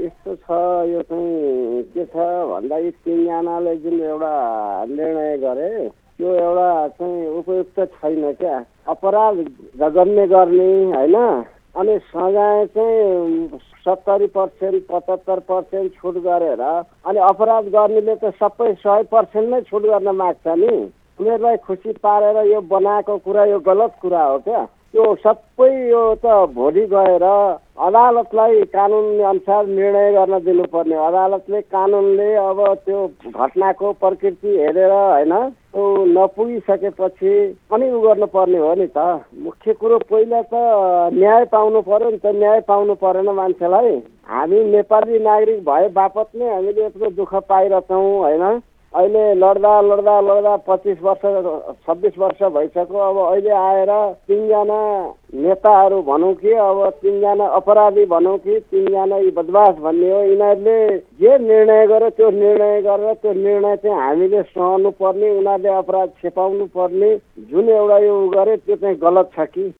यस्तो छ, यो चाहिँ के छ भन्दा यी तीनजनाले जुन एउटा निर्णय गरे त्यो एउटा चाहिँ उपयुक्त छैन क्या। अपराध जगन्य गर्ने होइन, अनि सजाय चाहिँ 70% 75% छुट गरेर अनि अपराध गर्नेले त सबै 100% नै छुट गर्न माग्छ नि। उनीहरूलाई खुसी पारेर यो बनाएको कुरा यो गलत कुरा हो क्या। त्यो सबै यो त भोलि गएर अदालतलाई कानुन अनुसार निर्णय गर्न दिनुपर्ने। अदालतले कानुनले अब त्यो घटनाको प्रकृति हेरेर होइन त्यो नपुगिसकेपछि अनि उ गर्नुपर्ने हो नि त। मुख्य कुरो पहिला त न्याय पाउनु पर्यो नि त। न्याय पाउनु परेन मान्छेलाई। हामी नेपाली नागरिक भए बापत नै हामीले यत्रो दुःख पाइरहेछौँ होइन। अहिले लड्दा 25 वर्ष 26 वर्ष भइसक्यो। अब अहिले आएर 3जना नेताहरू भनौँ कि अब 3जना अपराधी भनौँ कि 3जना यी बदमास भन्ने हो, यिनीहरूले जे निर्णय गर्यो त्यो निर्णय गरेर त्यो निर्णय चाहिँ हामीले सहनु पर्ने, उनीहरूले अपराध छेपाउनु पर्ने। जुन एउटा यो गरे त्यो चाहिँ गलत छ कि